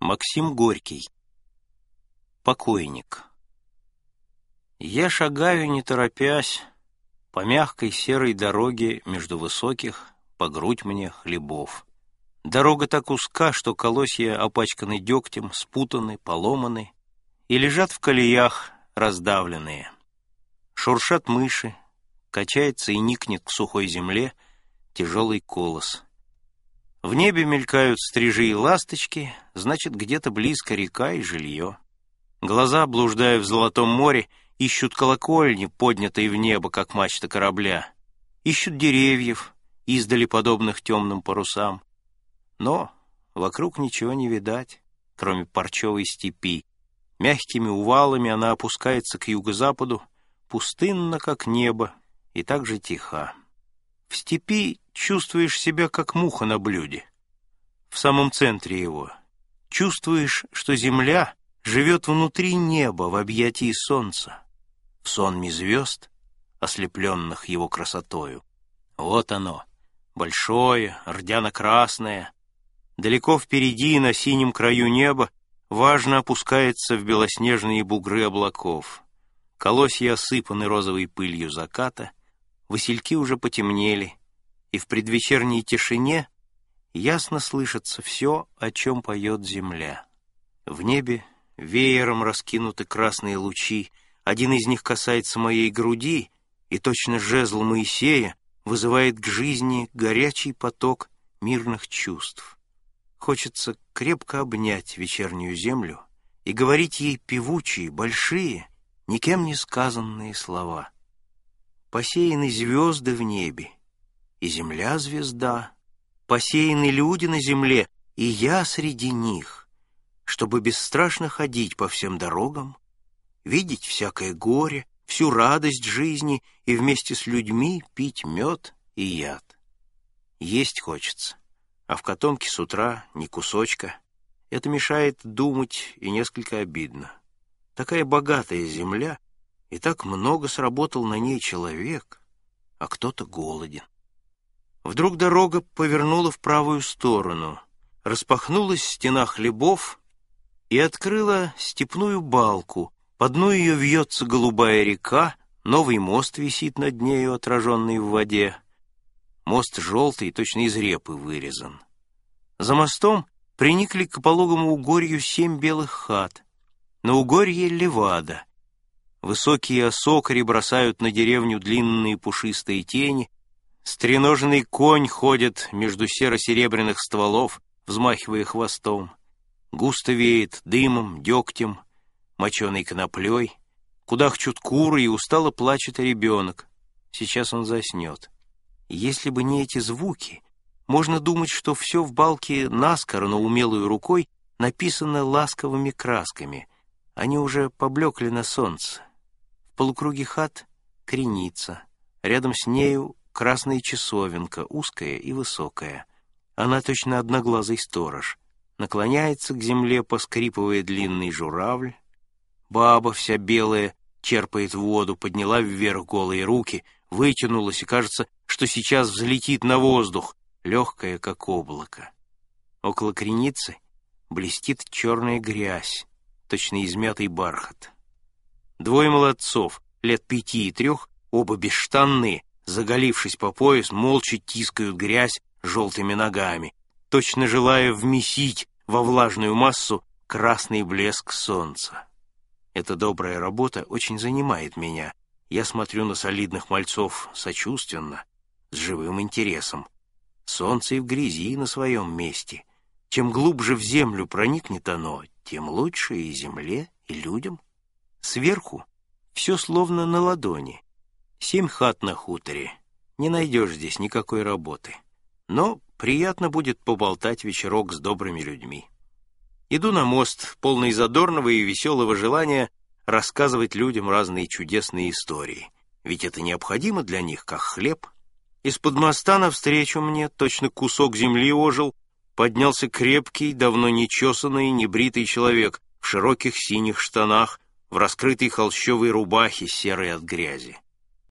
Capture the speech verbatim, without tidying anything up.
Максим Горький. Покойник. Я шагаю, не торопясь, по мягкой серой дороге между высоких, по грудь мне, хлебов. Дорога так узка, что колосья опачканы дегтем, спутаны, поломаны и лежат в колеях раздавленные. Шуршат мыши, качается и никнет к сухой земле тяжелый колос. В небе мелькают стрижи и ласточки, значит, где-то близко река и жилье. Глаза, блуждая в золотом море, ищут колокольни, поднятые в небо, как мачта корабля. Ищут деревьев, издали подобных темным парусам. Но вокруг ничего не видать, кроме парчевой степи. Мягкими увалами она опускается к юго-западу, пустынна, как небо, и так же тиха. В степи чувствуешь себя, как муха на блюде. В самом центре его. Чувствуешь, что земля живет внутри неба в объятии солнца, в сонме звезд, ослепленных его красотою. Вот оно, большое, рдяно-красное. Далеко впереди, на синем краю неба, важно опускается в белоснежные бугры облаков. Колосья осыпаны розовой пылью заката, васильки уже потемнели, и в предвечерней тишине ясно слышится все, о чем поет земля. В небе веером раскинуты красные лучи, один из них касается моей груди, и точно жезл Моисея вызывает к жизни горячий поток мирных чувств. Хочется крепко обнять вечернюю землю и говорить ей певучие, большие, никем не сказанные слова. Посеяны звезды в небе, и земля звезда, посеяны люди на земле, и я среди них, чтобы бесстрашно ходить по всем дорогам, видеть всякое горе, всю радость жизни и вместе с людьми пить мед и яд. Есть хочется, а в котомке с утра ни кусочка. Это мешает думать и несколько обидно. Такая богатая земля, и так много сработал на ней человек, а кто-то голоден. Вдруг дорога повернула в правую сторону, распахнулась стена хлебов и открыла степную балку. По дну ее вьется голубая река, новый мост висит над нею, отраженный в воде. Мост желтый, точно из репы вырезан. За мостом приникли к пологому угорью семь белых хат. На угорье левада. Высокие осокари бросают на деревню длинные пушистые тени. Стреноженный конь ходит между серо-серебряных стволов, взмахивая хвостом. Густо веет дымом, дегтем, моченой коноплей. Кудахчут куры, и устало плачет ребенок. Сейчас он заснет. Если бы не эти звуки, можно думать, что все в балке наскоро, но умелой рукой написано ласковыми красками. Они уже поблекли на солнце. В полукруге хат креница. Рядом с нею красная часовенка, узкая и высокая. Она точно одноглазый сторож. Наклоняется к земле, поскрипывая длинный журавль. Баба вся белая черпает воду, подняла вверх голые руки, вытянулась, и кажется, что сейчас взлетит на воздух, легкая, как облако. Около креницы блестит черная грязь, точно измятый бархат. Двое молодцов, лет пяти и трех, оба бесштанные, заголившись по пояс, молча тискают грязь желтыми ногами, точно желая вмесить во влажную массу красный блеск солнца. Эта добрая работа очень занимает меня. Я смотрю на солидных мальцов сочувственно, с живым интересом. Солнце и в грязи на своем месте. Чем глубже в землю проникнет оно, тем лучше и земле, и людям. Сверху все словно на ладони. Семь хат на хуторе. Не найдешь здесь никакой работы. Но приятно будет поболтать вечерок с добрыми людьми. Иду на мост, полный задорного и веселого желания рассказывать людям разные чудесные истории. Ведь это необходимо для них, как хлеб. Из-под моста навстречу мне, точно кусок земли ожил, поднялся крепкий, давно нечесанный, небритый человек в широких синих штанах, в раскрытой холщовой рубахе, серой от грязи.